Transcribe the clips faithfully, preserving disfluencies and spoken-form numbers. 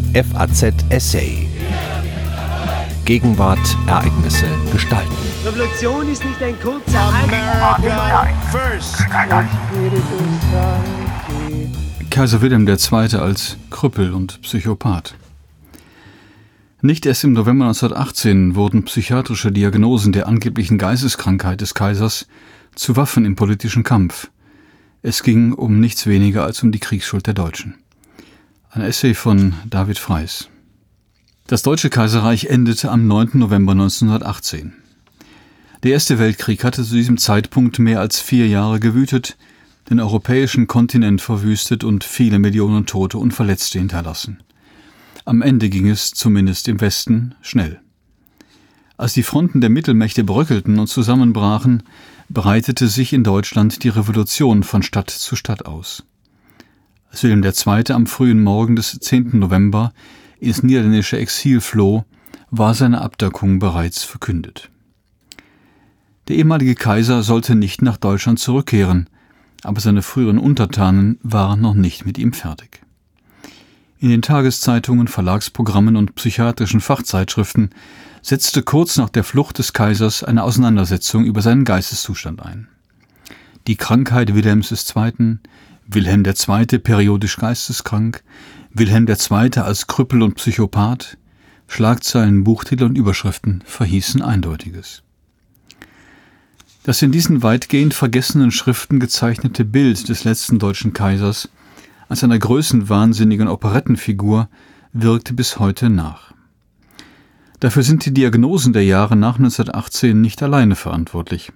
F A Z Essay. Gegenwart, Ereignisse, Gestalten. Revolution ist nicht ein kurzer America first. Kaiser Wilhelm der Zweite als Krüppel und Psychopath. Nicht erst im November neunzehnhundertachtzehn wurden psychiatrische Diagnosen der angeblichen Geisteskrankheit des Kaisers zu Waffen im politischen Kampf. Es ging um nichts weniger als um die Kriegsschuld der Deutschen. Ein Essay von David Freiss. Das Deutsche Kaiserreich endete am neunten November neunzehnhundertachtzehn. Der Erste Weltkrieg hatte zu diesem Zeitpunkt mehr als vier Jahre gewütet, den europäischen Kontinent verwüstet und viele Millionen Tote und Verletzte hinterlassen. Am Ende ging es, zumindest im Westen, schnell. Als die Fronten der Mittelmächte bröckelten und zusammenbrachen, breitete sich in Deutschland die Revolution von Stadt zu Stadt aus. Als Wilhelm der Zweite am frühen Morgen des zehnten November ins niederländische Exil floh, war seine Abdankung bereits verkündet. Der ehemalige Kaiser sollte nicht nach Deutschland zurückkehren, aber seine früheren Untertanen waren noch nicht mit ihm fertig. In den Tageszeitungen, Verlagsprogrammen und psychiatrischen Fachzeitschriften setzte kurz nach der Flucht des Kaisers eine Auseinandersetzung über seinen Geisteszustand ein. Die Krankheit Wilhelms des Zweiten, Wilhelm der Zweite periodisch geisteskrank, Wilhelm der Zweite als Krüppel und Psychopath, Schlagzeilen, Buchtitel und Überschriften verhießen Eindeutiges. Das in diesen weitgehend vergessenen Schriften gezeichnete Bild des letzten deutschen Kaisers als einer größenwahnsinnigen Operettenfigur wirkte bis heute nach. Dafür sind die Diagnosen der Jahre nach neunzehnhundertachtzehn nicht alleine verantwortlich.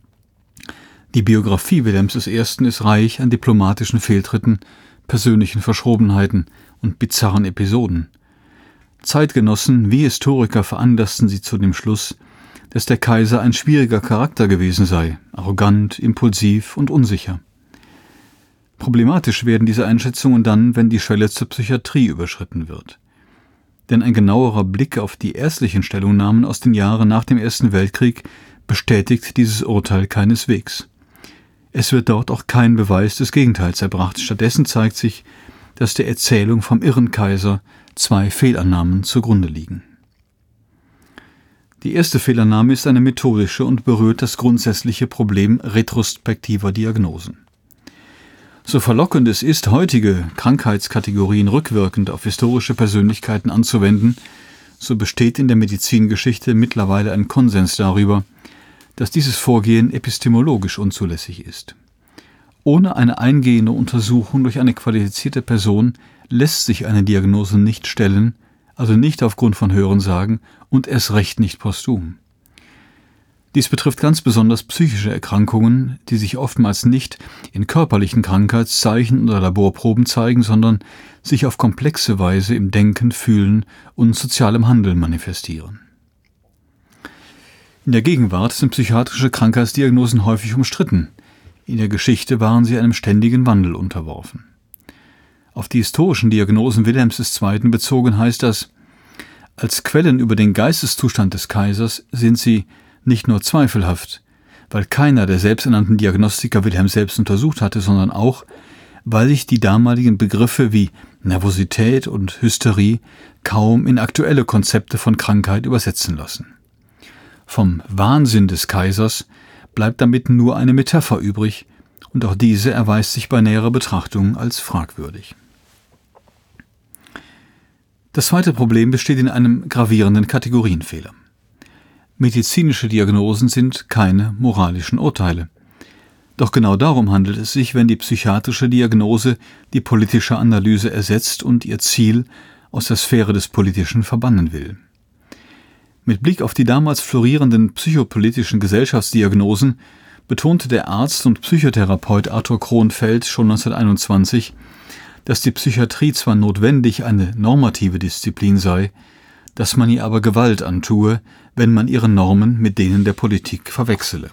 Die Biografie Wilhelms I. ist reich an diplomatischen Fehltritten, persönlichen Verschrobenheiten und bizarren Episoden. Zeitgenossen wie Historiker veranlassten sie zu dem Schluss, dass der Kaiser ein schwieriger Charakter gewesen sei, arrogant, impulsiv und unsicher. Problematisch werden diese Einschätzungen dann, wenn die Schwelle zur Psychiatrie überschritten wird. Denn ein genauerer Blick auf die ärztlichen Stellungnahmen aus den Jahren nach dem Ersten Weltkrieg bestätigt dieses Urteil keineswegs. Es wird dort auch kein Beweis des Gegenteils erbracht. Stattdessen zeigt sich, dass der Erzählung vom irren Kaiser zwei Fehlannahmen zugrunde liegen. Die erste Fehlannahme ist eine methodische und berührt das grundsätzliche Problem retrospektiver Diagnosen. So verlockend es ist, heutige Krankheitskategorien rückwirkend auf historische Persönlichkeiten anzuwenden, so besteht in der Medizingeschichte mittlerweile ein Konsens darüber, dass dieses Vorgehen epistemologisch unzulässig ist. Ohne eine eingehende Untersuchung durch eine qualifizierte Person lässt sich eine Diagnose nicht stellen, also nicht aufgrund von Hörensagen und erst recht nicht posthum. Dies betrifft ganz besonders psychische Erkrankungen, die sich oftmals nicht in körperlichen Krankheitszeichen oder Laborproben zeigen, sondern sich auf komplexe Weise im Denken, Fühlen und sozialem Handeln manifestieren. In der Gegenwart sind psychiatrische Krankheitsdiagnosen häufig umstritten. In der Geschichte waren sie einem ständigen Wandel unterworfen. Auf die historischen Diagnosen Wilhelms des Zweiten bezogen heißt das: Als Quellen über den Geisteszustand des Kaisers sind sie nicht nur zweifelhaft, weil keiner der selbsternannten Diagnostiker Wilhelm selbst untersucht hatte, sondern auch, weil sich die damaligen Begriffe wie Nervosität und Hysterie kaum in aktuelle Konzepte von Krankheit übersetzen lassen. Vom Wahnsinn des Kaisers bleibt damit nur eine Metapher übrig, und auch diese erweist sich bei näherer Betrachtung als fragwürdig. Das zweite Problem besteht in einem gravierenden Kategorienfehler. Medizinische Diagnosen sind keine moralischen Urteile. Doch genau darum handelt es sich, wenn die psychiatrische Diagnose die politische Analyse ersetzt und ihr Ziel aus der Sphäre des Politischen verbannen will. Mit Blick auf die damals florierenden psychopolitischen Gesellschaftsdiagnosen betonte der Arzt und Psychotherapeut Arthur Kronfeld schon neunzehnhunderteinundzwanzig, dass die Psychiatrie zwar notwendig eine normative Disziplin sei, dass man ihr aber Gewalt antue, wenn man ihre Normen mit denen der Politik verwechsele.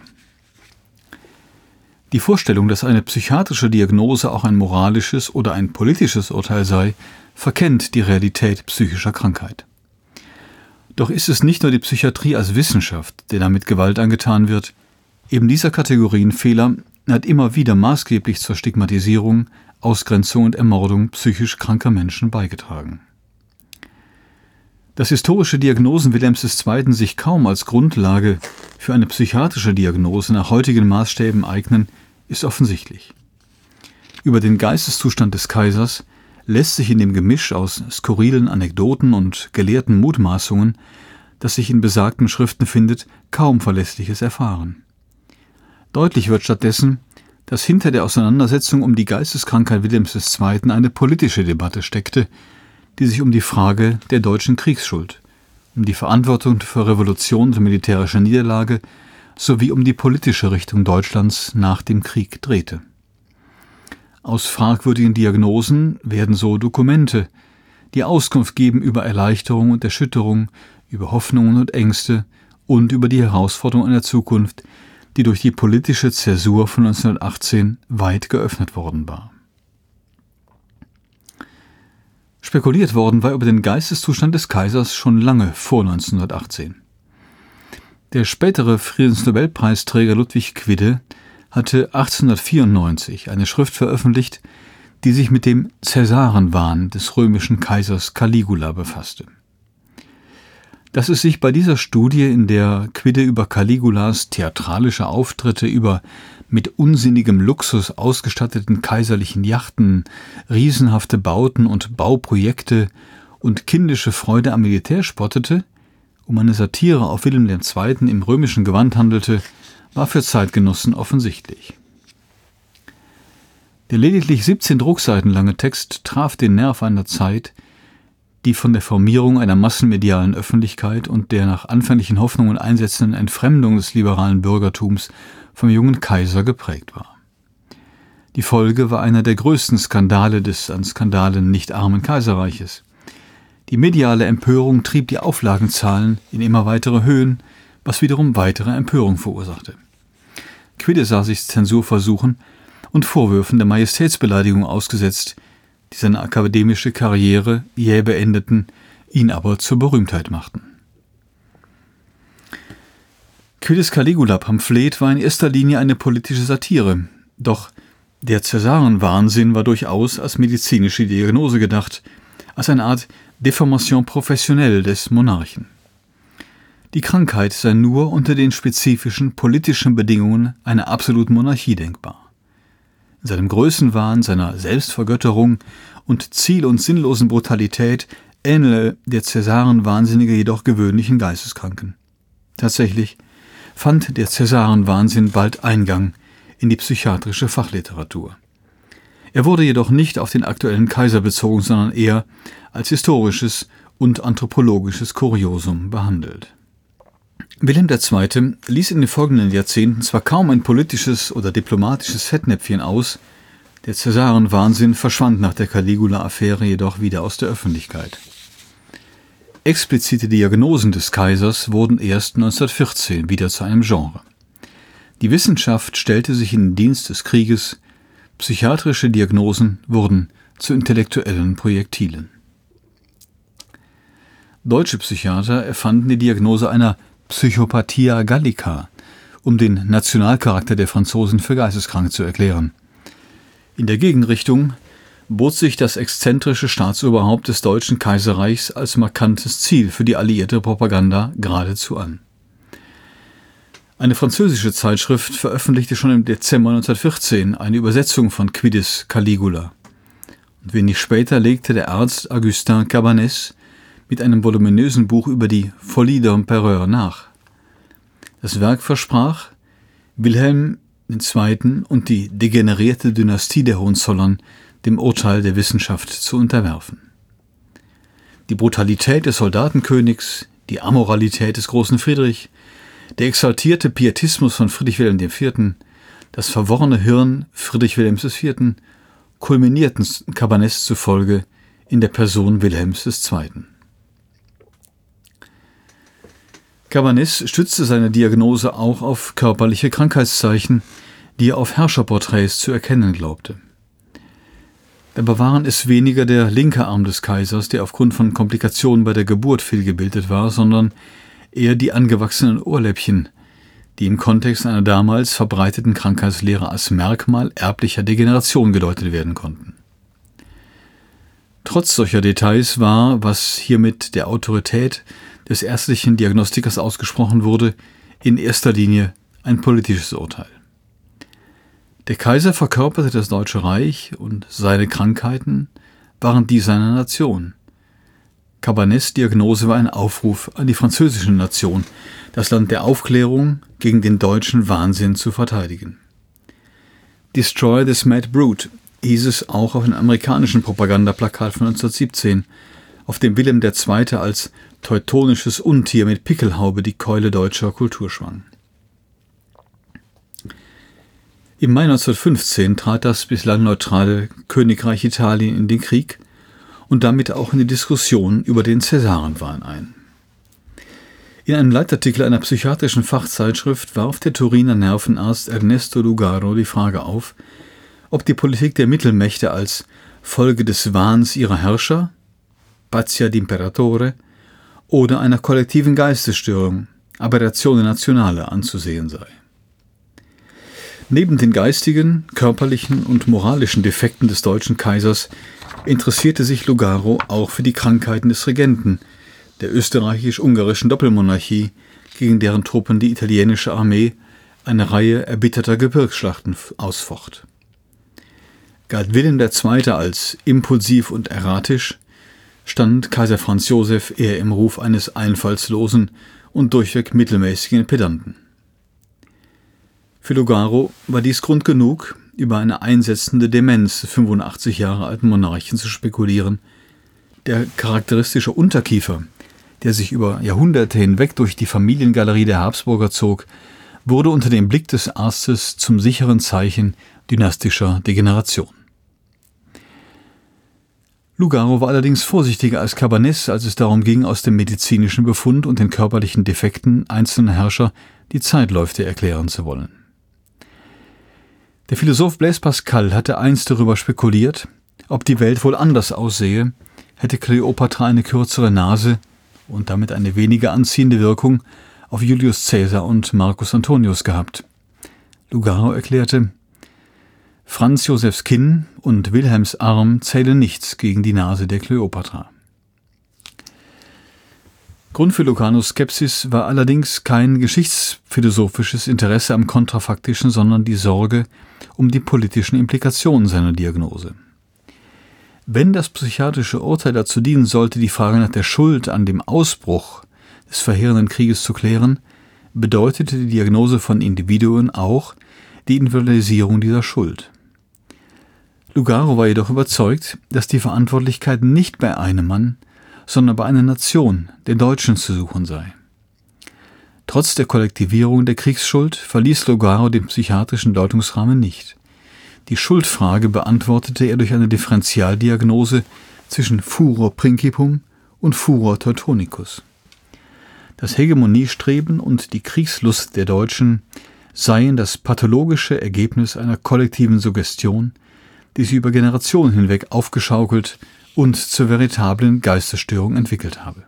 Die Vorstellung, dass eine psychiatrische Diagnose auch ein moralisches oder ein politisches Urteil sei, verkennt die Realität psychischer Krankheit. Doch ist es nicht nur die Psychiatrie als Wissenschaft, der damit Gewalt angetan wird. Eben dieser Kategorienfehler hat immer wieder maßgeblich zur Stigmatisierung, Ausgrenzung und Ermordung psychisch kranker Menschen beigetragen. Dass historische Diagnosen Wilhelms des Zweiten sich kaum als Grundlage für eine psychiatrische Diagnose nach heutigen Maßstäben eignen, ist offensichtlich. Über den Geisteszustand des Kaisers lässt sich in dem Gemisch aus skurrilen Anekdoten und gelehrten Mutmaßungen, das sich in besagten Schriften findet, kaum Verlässliches erfahren. Deutlich wird stattdessen, dass hinter der Auseinandersetzung um die Geisteskrankheit Wilhelms des Zweiten eine politische Debatte steckte, die sich um die Frage der deutschen Kriegsschuld, um die Verantwortung für Revolution und militärische Niederlage sowie um die politische Richtung Deutschlands nach dem Krieg drehte. Aus fragwürdigen Diagnosen werden so Dokumente, die Auskunft geben über Erleichterung und Erschütterung, über Hoffnungen und Ängste und über die Herausforderungen einer Zukunft, die durch die politische Zäsur von neunzehnhundertachtzehn weit geöffnet worden war. Spekuliert worden war über den Geisteszustand des Kaisers schon lange vor neunzehnhundertachtzehn. Der spätere Friedensnobelpreisträger Ludwig Quidde hatte achtzehnhundertvierundneunzig eine Schrift veröffentlicht, die sich mit dem Cäsarenwahn des römischen Kaisers Caligula befasste. Dass es sich bei dieser Studie, in der Quidde über Caligulas theatralische Auftritte, über mit unsinnigem Luxus ausgestatteten kaiserlichen Yachten, riesenhafte Bauten und Bauprojekte und kindische Freude am Militär spottete, um eine Satire auf Wilhelm der Zweite im römischen Gewand handelte, war für Zeitgenossen offensichtlich. Der lediglich siebzehn Druckseiten lange Text traf den Nerv einer Zeit, die von der Formierung einer massenmedialen Öffentlichkeit und der nach anfänglichen Hoffnungen einsetzenden Entfremdung des liberalen Bürgertums vom jungen Kaiser geprägt war. Die Folge war einer der größten Skandale des an Skandalen nicht armen Kaiserreiches. Die mediale Empörung trieb die Auflagenzahlen in immer weitere Höhen, was wiederum weitere Empörung verursachte. Quidde sah sich Zensurversuchen und Vorwürfen der Majestätsbeleidigung ausgesetzt, die seine akademische Karriere jäh beendeten, ihn aber zur Berühmtheit machten. Quiddes Caligula-Pamphlet war in erster Linie eine politische Satire, doch der Cäsarenwahnsinn war durchaus als medizinische Diagnose gedacht, als eine Art Deformation professionelle des Monarchen. Die Krankheit sei nur unter den spezifischen politischen Bedingungen einer absoluten Monarchie denkbar. In seinem Größenwahn, seiner Selbstvergötterung und ziel- und sinnlosen Brutalität ähnele der Cäsarenwahnsinnige jedoch gewöhnlichen Geisteskranken. Tatsächlich fand der Cäsarenwahnsinn bald Eingang in die psychiatrische Fachliteratur. Er wurde jedoch nicht auf den aktuellen Kaiser bezogen, sondern eher als historisches und anthropologisches Kuriosum behandelt. Wilhelm der Zweite ließ in den folgenden Jahrzehnten zwar kaum ein politisches oder diplomatisches Fettnäpfchen aus, der Cäsarenwahnsinn verschwand nach der Caligula-Affäre jedoch wieder aus der Öffentlichkeit. Explizite Diagnosen des Kaisers wurden erst neunzehnhundertvierzehn wieder zu einem Genre. Die Wissenschaft stellte sich in den Dienst des Krieges, psychiatrische Diagnosen wurden zu intellektuellen Projektilen. Deutsche Psychiater erfanden die Diagnose einer Psychopathia Gallica, um den Nationalcharakter der Franzosen für geisteskrank zu erklären. In der Gegenrichtung bot sich das exzentrische Staatsoberhaupt des Deutschen Kaiserreichs als markantes Ziel für die alliierte Propaganda geradezu an. Eine französische Zeitschrift veröffentlichte schon im Dezember neunzehnhundertvierzehn eine Übersetzung von Quiddes Caligula. Und wenig später legte der Arzt Augustin Cabanès mit einem voluminösen Buch über die Folie d'Empereur nach. Das Werk versprach, Wilhelm der Zweite und die degenerierte Dynastie der Hohenzollern dem Urteil der Wissenschaft zu unterwerfen. Die Brutalität des Soldatenkönigs, die Amoralität des großen Friedrich, der exaltierte Pietismus von Friedrich Wilhelm der Vierte., das verworrene Hirn Friedrich Wilhelms des Vierten kulminierten Cabanès zufolge in der Person Wilhelms des Zweiten. Cabanès stützte seine Diagnose auch auf körperliche Krankheitszeichen, die er auf Herrscherporträts zu erkennen glaubte. Dabei waren es weniger der linke Arm des Kaisers, der aufgrund von Komplikationen bei der Geburt fehlgebildet war, sondern eher die angewachsenen Ohrläppchen, die im Kontext einer damals verbreiteten Krankheitslehre als Merkmal erblicher Degeneration gedeutet werden konnten. Trotz solcher Details war, was hier mit der Autorität des ärztlichen Diagnostikers ausgesprochen wurde, in erster Linie ein politisches Urteil. Der Kaiser verkörperte das Deutsche Reich und seine Krankheiten waren die seiner Nation. Cabannets Diagnose war ein Aufruf an die französische Nation, das Land der Aufklärung gegen den deutschen Wahnsinn zu verteidigen. Destroy this mad brute hieß es auch auf einem amerikanischen Propagandaplakat von neunzehnhundertsiebzehn, auf dem Wilhelm der Zweite als teutonisches Untier mit Pickelhaube die Keule deutscher Kultur schwang. Im Mai neunzehnhundertfünfzehn trat das bislang neutrale Königreich Italien in den Krieg und damit auch in die Diskussion über den Cäsarenwahn ein. In einem Leitartikel einer psychiatrischen Fachzeitschrift warf der Turiner Nervenarzt Ernesto Lugaro die Frage auf, ob die Politik der Mittelmächte als Folge des Wahns ihrer Herrscher, Pazzia d'Imperatore, oder einer kollektiven Geistesstörung, Aberratione Nazionale, anzusehen sei. Neben den geistigen, körperlichen und moralischen Defekten des deutschen Kaisers interessierte sich Lugaro auch für die Krankheiten des Regenten, der österreichisch-ungarischen Doppelmonarchie, gegen deren Truppen die italienische Armee eine Reihe erbitterter Gebirgsschlachten ausfocht. Galt Wilhelm der Zweite als impulsiv und erratisch, stand Kaiser Franz Josef eher im Ruf eines einfallslosen und durchweg mittelmäßigen Pedanten. Für Lugaro war dies Grund genug, über eine einsetzende Demenz des fünfundachtzig Jahre alten Monarchen zu spekulieren. Der charakteristische Unterkiefer, der sich über Jahrhunderte hinweg durch die Familiengalerie der Habsburger zog, wurde unter dem Blick des Arztes zum sicheren Zeichen dynastischer Degeneration. Lugaro war allerdings vorsichtiger als Cabannès, als es darum ging, aus dem medizinischen Befund und den körperlichen Defekten einzelner Herrscher die Zeitläufe erklären zu wollen. Der Philosoph Blaise Pascal hatte einst darüber spekuliert, ob die Welt wohl anders aussehe, hätte Kleopatra eine kürzere Nase und damit eine weniger anziehende Wirkung auf Julius Caesar und Marcus Antonius gehabt. Lugaro erklärte, Franz Josefs Kinn und Wilhelms Arm zählen nichts gegen die Nase der Kleopatra. Grund für Lugaros Skepsis war allerdings kein geschichtsphilosophisches Interesse am Kontrafaktischen, sondern die Sorge um die politischen Implikationen seiner Diagnose. Wenn das psychiatrische Urteil dazu dienen sollte, die Frage nach der Schuld an dem Ausbruch des verheerenden Krieges zu klären, bedeutete die Diagnose von Individuen auch die Individualisierung dieser Schuld. Lugaro war jedoch überzeugt, dass die Verantwortlichkeit nicht bei einem Mann, sondern bei einer Nation, der Deutschen, zu suchen sei. Trotz der Kollektivierung der Kriegsschuld verließ Lugaro den psychiatrischen Deutungsrahmen nicht. Die Schuldfrage beantwortete er durch eine Differentialdiagnose zwischen Furor principum und Furor teutonicus. Das Hegemoniestreben und die Kriegslust der Deutschen seien das pathologische Ergebnis einer kollektiven Suggestion, die sie über Generationen hinweg aufgeschaukelt und zur veritablen Geistesstörung entwickelt habe.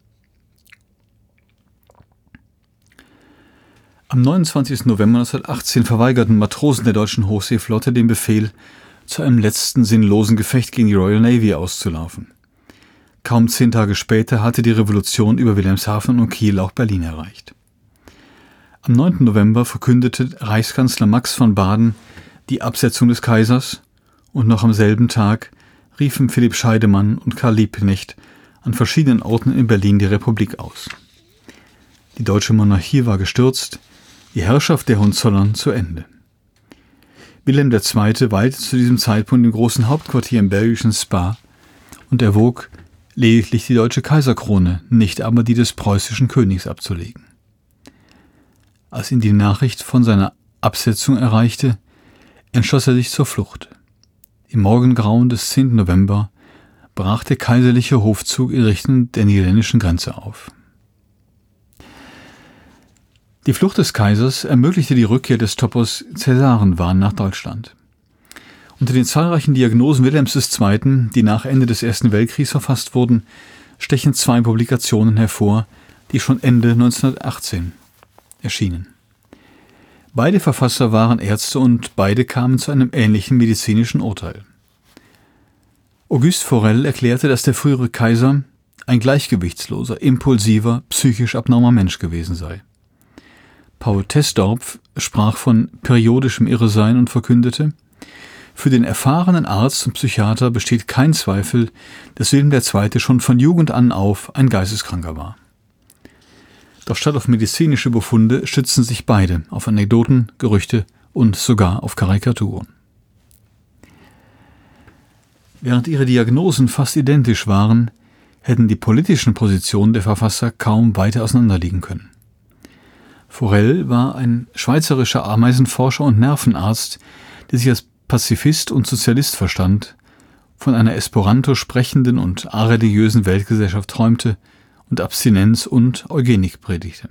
Am neunundzwanzigsten November neunzehnhundertachtzehn verweigerten Matrosen der deutschen Hochseeflotte den Befehl, zu einem letzten sinnlosen Gefecht gegen die Royal Navy auszulaufen. Kaum zehn Tage später hatte die Revolution über Wilhelmshaven und Kiel auch Berlin erreicht. Am neunten November verkündete Reichskanzler Max von Baden die Absetzung des Kaisers und noch am selben Tag riefen Philipp Scheidemann und Karl Liebknecht an verschiedenen Orten in Berlin die Republik aus. Die deutsche Monarchie war gestürzt, die Herrschaft der Hohenzollern zu Ende. Wilhelm der Zweite weilte zu diesem Zeitpunkt im großen Hauptquartier im belgischen Spa und erwog, lediglich die deutsche Kaiserkrone, nicht aber die des preußischen Königs abzulegen. Als ihn die Nachricht von seiner Absetzung erreichte, entschloss er sich zur Flucht. Im Morgengrauen des zehnten November brach der kaiserliche Hofzug in Richtung der niederländischen Grenze auf. Die Flucht des Kaisers ermöglichte die Rückkehr des Topos Cäsarenwahn nach Deutschland. Unter den zahlreichen Diagnosen Wilhelms des Zweiten, die nach Ende des Ersten Weltkriegs verfasst wurden, stechen zwei Publikationen hervor, die schon Ende neunzehnhundertachtzehn erschienen. Beide Verfasser waren Ärzte und beide kamen zu einem ähnlichen medizinischen Urteil. Auguste Forel erklärte, dass der frühere Kaiser ein gleichgewichtsloser, impulsiver, psychisch abnormer Mensch gewesen sei. Paul Tesdorpf sprach von periodischem Irresein und verkündete: Für den erfahrenen Arzt und Psychiater besteht kein Zweifel, dass Wilhelm der Zweite schon von Jugend an auf ein Geisteskranker war. Doch statt auf medizinische Befunde stützten sich beide auf Anekdoten, Gerüchte und sogar auf Karikaturen. Während ihre Diagnosen fast identisch waren, hätten die politischen Positionen der Verfasser kaum weiter auseinanderliegen können. Forel war ein schweizerischer Ameisenforscher und Nervenarzt, der sich als Pazifist und Sozialist verstand, von einer Esperanto sprechenden und areligiösen Weltgesellschaft träumte und Abstinenz und Eugenik predigte.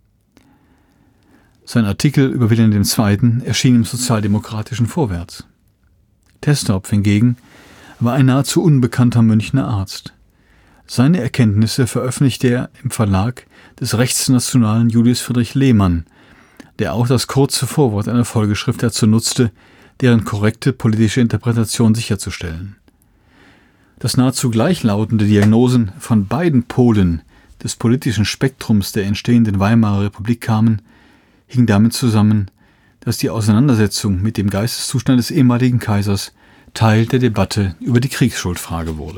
Sein Artikel über Wilhelm der Zweite erschien im sozialdemokratischen Vorwärts. Tesdorpf hingegen war ein nahezu unbekannter Münchner Arzt. Seine Erkenntnisse veröffentlichte er im Verlag des rechtsnationalen Julius Friedrich Lehmann, der auch das kurze Vorwort einer Folgeschrift dazu nutzte, deren korrekte politische Interpretation sicherzustellen. Dass nahezu gleichlautende Diagnosen von beiden Polen des politischen Spektrums der entstehenden Weimarer Republik kamen, hing damit zusammen, dass die Auseinandersetzung mit dem Geisteszustand des ehemaligen Kaisers Teil der Debatte über die Kriegsschuldfrage wurde.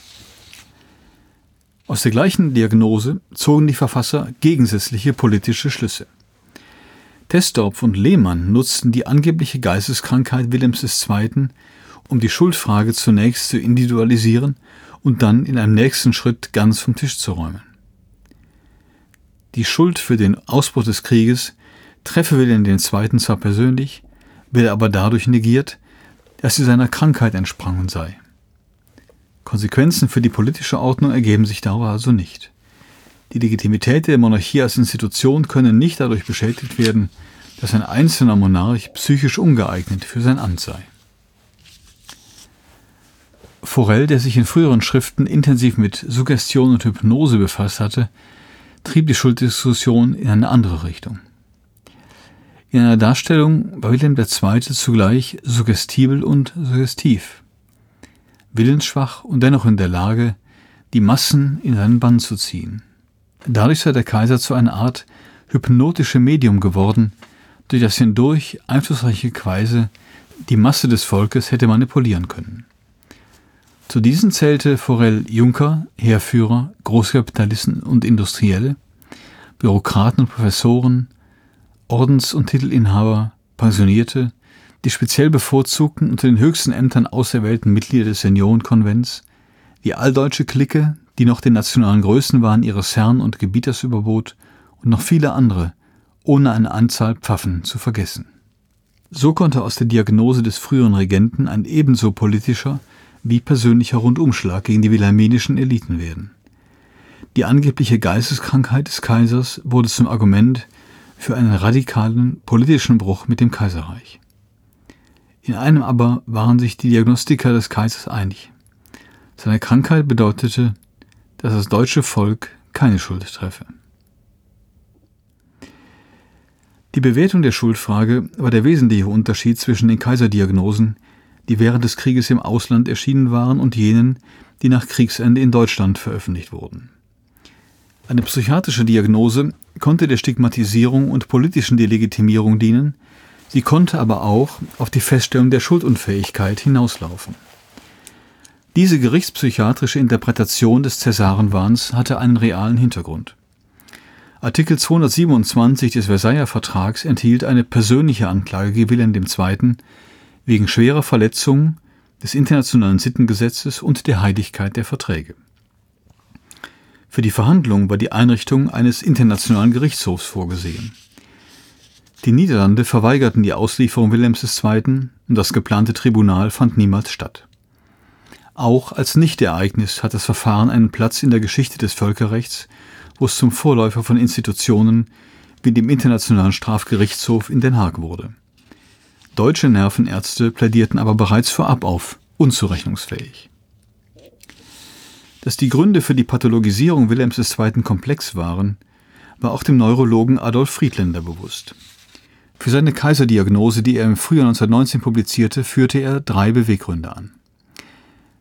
Aus der gleichen Diagnose zogen die Verfasser gegensätzliche politische Schlüsse. Tesdorpf und Lehmann nutzten die angebliche Geisteskrankheit Wilhelms des Zweiten, um die Schuldfrage zunächst zu individualisieren und dann in einem nächsten Schritt ganz vom Tisch zu räumen. Die Schuld für den Ausbruch des Krieges treffe Wilhelm der Zweite zwar persönlich, werde aber dadurch negiert, dass sie seiner Krankheit entsprangen sei. Konsequenzen für die politische Ordnung ergeben sich daraus also nicht. Die Legitimität der Monarchie als Institution könne nicht dadurch beschädigt werden, dass ein einzelner Monarch psychisch ungeeignet für sein Amt sei. Forel, der sich in früheren Schriften intensiv mit Suggestion und Hypnose befasst hatte, trieb die Schulddiskussion in eine andere Richtung. In einer Darstellung war Wilhelm der Zweite zugleich suggestibel und suggestiv, willensschwach und dennoch in der Lage, die Massen in seinen Bann zu ziehen. Dadurch sei der Kaiser zu einer Art hypnotische Medium geworden, durch das hindurch einflussreiche Kreise die Masse des Volkes hätte manipulieren können. Zu diesen zählte Forel Junker, Heerführer, Großkapitalisten und Industrielle, Bürokraten und Professoren, Ordens- und Titelinhaber, Pensionierte, die speziell bevorzugten unter den höchsten Ämtern auserwählten Mitglieder des Seniorenkonvents, die alldeutsche Clique, die noch den nationalen Größenwahn ihres Herrn und Gebieters überbot, und noch viele andere, ohne eine Anzahl Pfaffen zu vergessen. So konnte aus der Diagnose des früheren Regenten ein ebenso politischer wie persönlicher Rundumschlag gegen die wilhelminischen Eliten werden. Die angebliche Geisteskrankheit des Kaisers wurde zum Argument für einen radikalen politischen Bruch mit dem Kaiserreich. In einem aber waren sich die Diagnostiker des Kaisers einig. Seine Krankheit bedeutete, dass das deutsche Volk keine Schuld treffe. Die Bewertung der Schuldfrage war der wesentliche Unterschied zwischen den Kaiserdiagnosen, die während des Krieges im Ausland erschienen waren, und jenen, die nach Kriegsende in Deutschland veröffentlicht wurden. Eine psychiatrische Diagnose konnte der Stigmatisierung und politischen Delegitimierung dienen, sie konnte aber auch auf die Feststellung der Schuldunfähigkeit hinauslaufen. Diese gerichtspsychiatrische Interpretation des Cäsarenwahns hatte einen realen Hintergrund. Artikel zweihundertsiebenundzwanzig des Versailler Vertrags enthielt eine persönliche Anklage gegen Wilhelm der Zweite wegen schwerer Verletzung des internationalen Sittengesetzes und der Heiligkeit der Verträge. Für die Verhandlung war die Einrichtung eines internationalen Gerichtshofs vorgesehen. Die Niederlande verweigerten die Auslieferung Wilhelms des Zweiten und das geplante Tribunal fand niemals statt. Auch als Nichtereignis hat das Verfahren einen Platz in der Geschichte des Völkerrechts, wo es zum Vorläufer von Institutionen wie dem Internationalen Strafgerichtshof in Den Haag wurde. Deutsche Nervenärzte plädierten aber bereits vorab auf unzurechnungsfähig. Dass die Gründe für die Pathologisierung Wilhelms des Zweiten komplex waren, war auch dem Neurologen Adolf Friedländer bewusst. Für seine Kaiserdiagnose, die er im Frühjahr neunzehnhundertneunzehn publizierte, führte er drei Beweggründe an.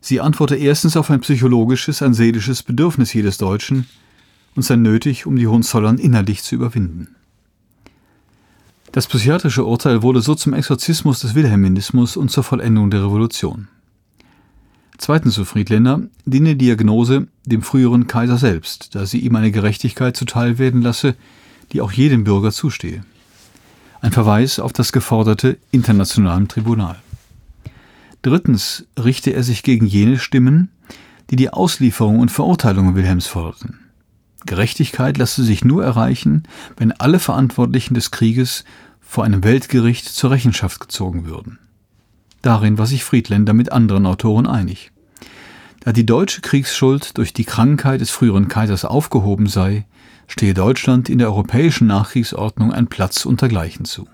Sie antworte erstens auf ein psychologisches, ein seelisches Bedürfnis jedes Deutschen und sei nötig, um die Hohenzollern innerlich zu überwinden. Das psychiatrische Urteil wurde so zum Exorzismus des Wilhelminismus und zur Vollendung der Revolution. Zweitens, so Friedländer, diene die Diagnose dem früheren Kaiser selbst, da sie ihm eine Gerechtigkeit zuteil werden lasse, die auch jedem Bürger zustehe. Ein Verweis auf das geforderte internationale Tribunal. Drittens richte er sich gegen jene Stimmen, die die Auslieferung und Verurteilung Wilhelms forderten. Gerechtigkeit lasse sich nur erreichen, wenn alle Verantwortlichen des Krieges vor einem Weltgericht zur Rechenschaft gezogen würden. Darin war sich Friedländer mit anderen Autoren einig. Da die deutsche Kriegsschuld durch die Krankheit des früheren Kaisers aufgehoben sei, stehe Deutschland in der europäischen Nachkriegsordnung ein Platz untergleichen zu.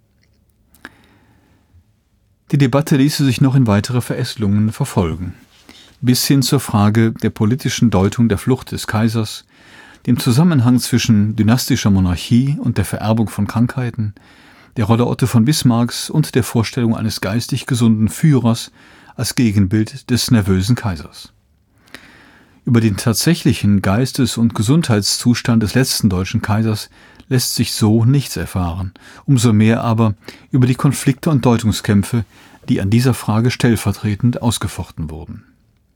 Die Debatte ließe sich noch in weitere Verästelungen verfolgen, bis hin zur Frage der politischen Deutung der Flucht des Kaisers, dem Zusammenhang zwischen dynastischer Monarchie und der Vererbung von Krankheiten, der Rolle Otto von Bismarcks und der Vorstellung eines geistig gesunden Führers als Gegenbild des nervösen Kaisers. Über den tatsächlichen Geistes- und Gesundheitszustand des letzten deutschen Kaisers lässt sich so nichts erfahren, umso mehr aber über die Konflikte und Deutungskämpfe, die an dieser Frage stellvertretend ausgefochten wurden.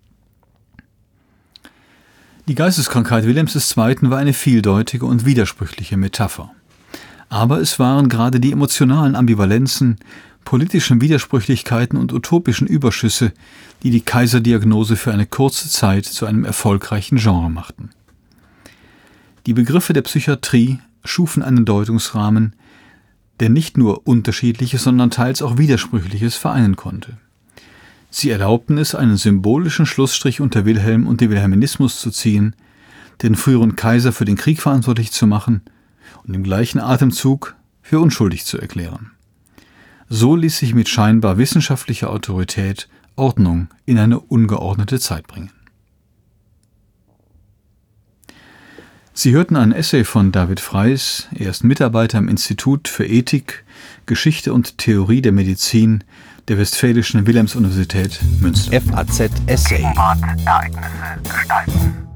Die Geisteskrankheit Wilhelms der Zweiten war eine vieldeutige und widersprüchliche Metapher. Aber es waren gerade die emotionalen Ambivalenzen, politischen Widersprüchlichkeiten und utopischen Überschüsse, die die Kaiserdiagnose für eine kurze Zeit zu einem erfolgreichen Genre machten. Die Begriffe der Psychiatrie schufen einen Deutungsrahmen, der nicht nur Unterschiedliches, sondern teils auch Widersprüchliches vereinen konnte. Sie erlaubten es, einen symbolischen Schlussstrich unter Wilhelm und den Wilhelminismus zu ziehen, den früheren Kaiser für den Krieg verantwortlich zu machen und im gleichen Atemzug für unschuldig zu erklären. So ließ sich mit scheinbar wissenschaftlicher Autorität Ordnung in eine ungeordnete Zeit bringen. Sie hörten ein Essay von David Freiss, er ist Mitarbeiter im Institut für Ethik, Geschichte und Theorie der Medizin der Westfälischen Wilhelms-Universität Münster. F A Z Essay. Ereignisse gestalten.